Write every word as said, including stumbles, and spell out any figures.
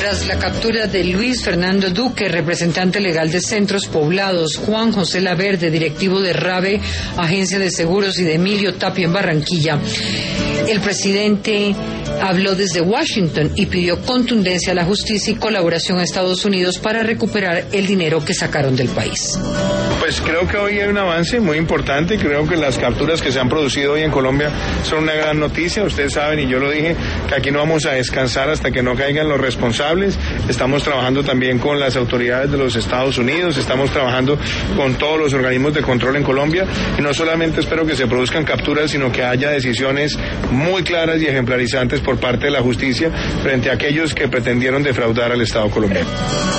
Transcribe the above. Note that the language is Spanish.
Tras la captura de Luis Fernando Duque, representante legal de Centros Poblados, Juan José Laverde, directivo de RAVE, Agencia de Seguros, y de Emilio Tapia en Barranquilla, el presidente habló desde Washington y pidió contundencia a la justicia y colaboración a Estados Unidos para recuperar el dinero que sacaron del país. Pues creo que hoy hay un avance muy importante. Creo que las capturas que se han producido hoy en Colombia son una gran noticia. Ustedes saben, y yo lo dije, que aquí no vamos a descansar hasta que no caigan los responsables. Estamos trabajando también con las autoridades de los Estados Unidos, estamos trabajando con todos los organismos de control en Colombia, y no solamente espero que se produzcan capturas, sino que haya decisiones muy claras y ejemplarizantes por parte de la justicia frente a aquellos que pretendieron defraudar al Estado colombiano.